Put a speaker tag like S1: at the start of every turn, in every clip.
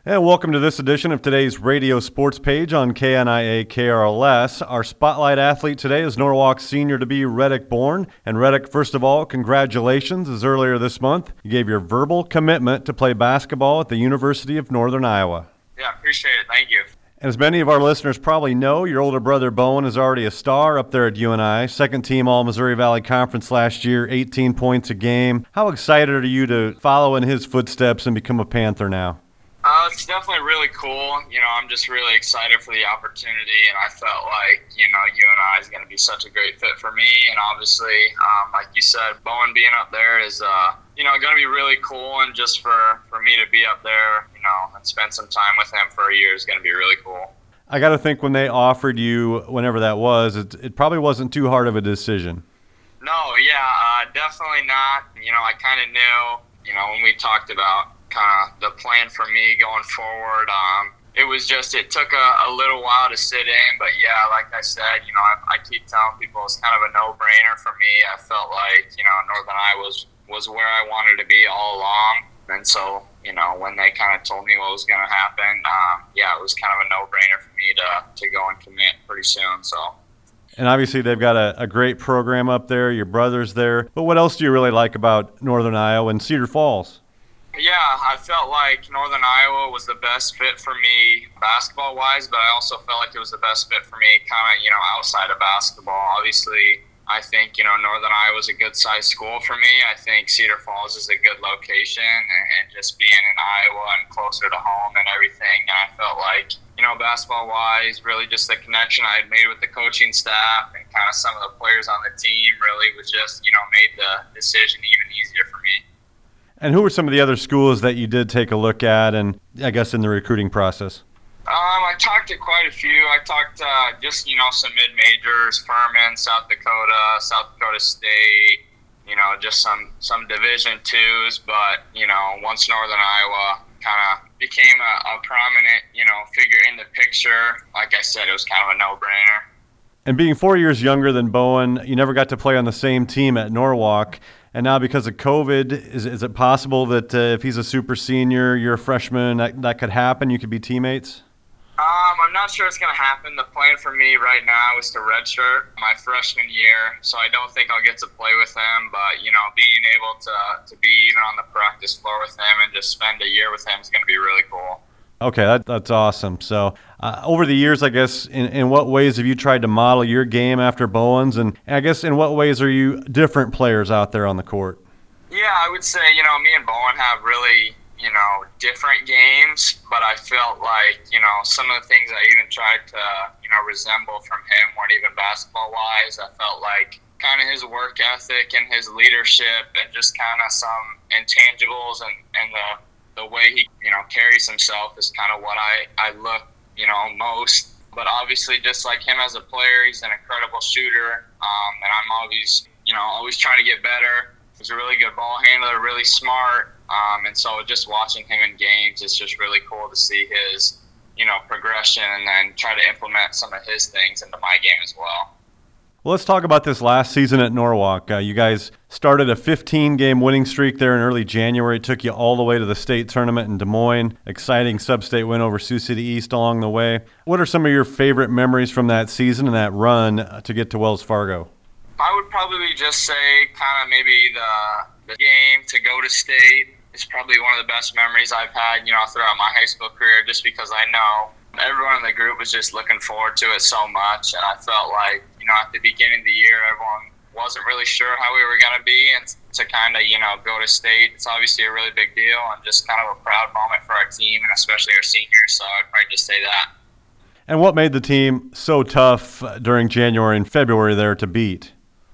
S1: And welcome to this edition of today's radio sports page on KNIA KRLS. Our spotlight athlete today is Norwalk senior-to-be Reddick Bourne. And Reddick, first of all, congratulations, as earlier this month you gave your verbal commitment to play basketball at the University of Northern Iowa.
S2: Yeah, appreciate it. Thank you.
S1: And as many of our listeners probably know, your older brother Bowen is already a star up there at UNI. Second-team All-Missouri Valley Conference last year, 18 points a game. How excited are you to follow in his footsteps and become a Panther now?
S2: It's definitely really cool. I'm just really excited for the opportunity, and I felt like, UNI is going to be such a great fit for me. And obviously, like you said, Bowen being up there is, going to be really cool. And just for me to be up there, and spend some time with him for a year is going to be really cool.
S1: I got to think when they offered you, whenever that was, it probably wasn't too hard of a decision.
S2: No, definitely not. I kind of knew, when we talked about kind of the plan for me going forward. It took a little while to sit in, but yeah, like I said, I keep telling people it's kind of a no-brainer for me. I felt like, Northern Iowa was where I wanted to be all along. And so, when they kind of told me what was going to happen, it was kind of a no-brainer for me to go and commit pretty soon, so. And
S1: obviously they've got a great program up there. Your brother's there. But what else do you really like about Northern Iowa and Cedar Falls?
S2: Yeah, I felt like Northern Iowa was the best fit for me basketball-wise, but I also felt like it was the best fit for me kind of, outside of basketball. Obviously, I think, Northern Iowa is a good-sized school for me. I think Cedar Falls is a good location, and just being in Iowa and closer to home and everything, and I felt like, basketball-wise, really just the connection I had made with the coaching staff and kind of some of the players on the team really was just, made the decision even easier for me.
S1: And who were some of the other schools that you did take a look at and, I guess, in the recruiting process?
S2: I talked to quite a few. I talked just, some mid-majors, Furman, South Dakota State, just some Division IIs. But, once Northern Iowa kind of became a prominent, figure in the picture, like I said, it was kind of a no-brainer.
S1: And being 4 years younger than Bowen, you never got to play on the same team at Norwalk. And now because of COVID, is it possible that if he's a super senior, you're a freshman, that could happen? You could be teammates?
S2: I'm not sure it's going to happen. The plan for me right now is to redshirt my freshman year, so I don't think I'll get to play with him. But, being able to be even on the practice floor with him and just spend a year with him is going to be really cool.
S1: Okay, that's awesome. So over the years, I guess, in what ways have you tried to model your game after Bowen's? And I guess in what ways are you different players out there on the court?
S2: Yeah, I would say, me and Bowen have really, different games. But I felt like, some of the things I even tried to, resemble from him weren't even basketball-wise. I felt like kind of his work ethic and his leadership and just kind of some intangibles and the way he, carries himself is kind of what I look, most. But obviously, just like him as a player, he's an incredible shooter. And I'm always trying to get better. He's a really good ball handler, really smart. And so just watching him in games, it's just really cool to see his, progression and then try to implement some of his things into my game as well.
S1: Well, let's talk about this last season at Norwalk. You guys started a 15-game winning streak there in early January. It took you all the way to the state tournament in Des Moines. Exciting sub-state win over Sioux City East along the way. What are some of your favorite memories from that season and that run to get to Wells Fargo?
S2: I would probably just say kind of maybe the game to go to state is probably one of the best memories I've had, throughout my high school career, just because I know everyone in the group was just looking forward to it so much. And I felt like, at the beginning of the year, everyone wasn't really sure how we were going to be. And to kind of, go to state, it's obviously a really big deal and just kind of a proud moment for our team and especially our seniors. So I'd probably just say that.
S1: And what made the team so tough during January and February there to beat?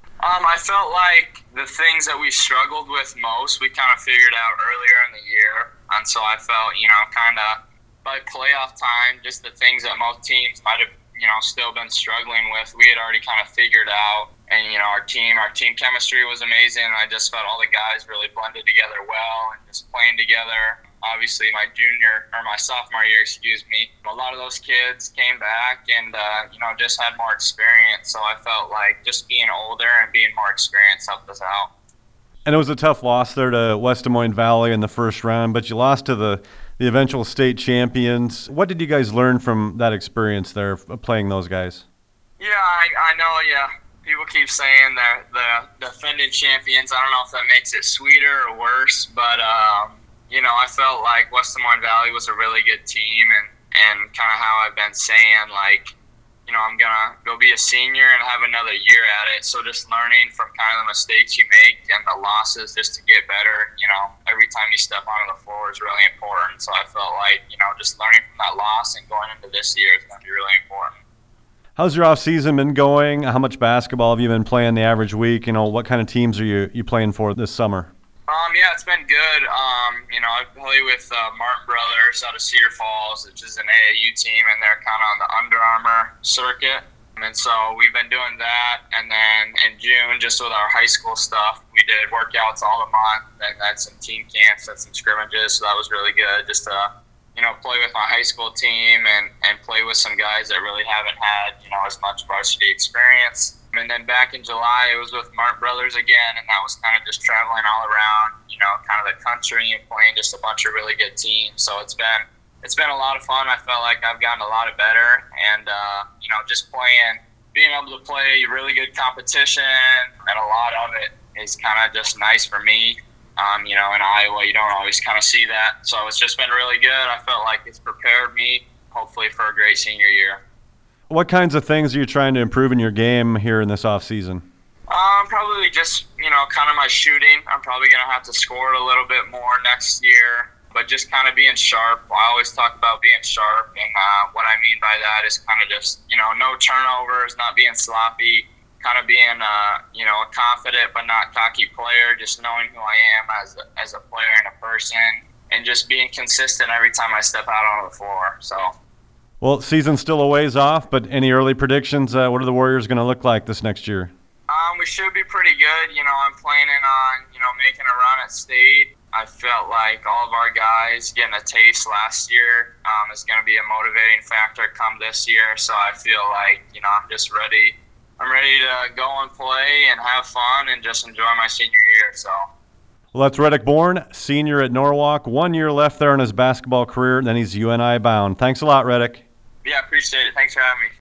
S2: I felt like the things that we struggled with most, we kind of figured out earlier in the year. And so I felt, kind of by playoff time, just the things that most teams might have, still been struggling with, we had already kind of figured out. And, our team chemistry was amazing. I just felt all the guys really blended together well and just playing together. Obviously, my sophomore year, a lot of those kids came back and, just had more experience. So I felt like just being older and being more experienced helped us out.
S1: And it was a tough loss there to West Des Moines Valley in the first round, but you lost to the the eventual state champions. What did you guys learn from that experience there, playing those guys?
S2: Yeah, I know, yeah. People keep saying that the defending champions, I don't know if that makes it sweeter or worse, but, I felt like West Des Moines Valley was a really good team, and kind of how I've been saying, I'm going to go be a senior and have another year at it. So just learning from kind of the mistakes you make and the losses just to get better, every time you step onto the floor is really important. So I felt like, just learning from that loss and going into this year is going to be really important.
S1: How's your off season been going? How much basketball have you been playing the average week? What kind of teams are you playing for this summer?
S2: Yeah, it's been good. I play with Martin Brothers out of Cedar Falls, which is an AAU team, and they're kind of on the Under Armour circuit. And so we've been doing that. And then in June, just with our high school stuff, we did workouts all the month and then some team camps and some scrimmages. So that was really good just to, play with my high school team and play with some guys that really haven't had, as much varsity experience. And then back in July, it was with Martin Brothers again, and that was kind of just traveling all around, kind of the country and playing just a bunch of really good teams. So it's been a lot of fun. I felt like I've gotten a lot better, and just being able to play really good competition, and a lot of it is kind of just nice for me. In Iowa, you don't always kind of see that, so it's just been really good. I felt like it's prepared me, hopefully, for a great senior year.
S1: What kinds of things are you trying to improve in your game here in this off season?
S2: Probably just, kind of my shooting. I'm probably going to have to score it a little bit more next year, but just kind of being sharp. I always talk about being sharp, and what I mean by that is kind of just, no turnovers, not being sloppy, kind of being, a confident but not cocky player, just knowing who I am as a player and a person, and just being consistent every time I step out on the floor. So.
S1: Well, season's still a ways off, but any early predictions? What are the Warriors going to look like this next year?
S2: We should be pretty good. I'm planning on, making a run at state. I felt like all of our guys getting a taste last year is going to be a motivating factor come this year. So I feel like, I'm just ready. I'm ready to go and play and have fun and just enjoy my senior year. So.
S1: Well, that's Reddick Bourne, senior at Norwalk. 1 year left there in his basketball career, and then he's UNI bound. Thanks a lot, Reddick.
S2: Yeah, appreciate it. Thanks for having me.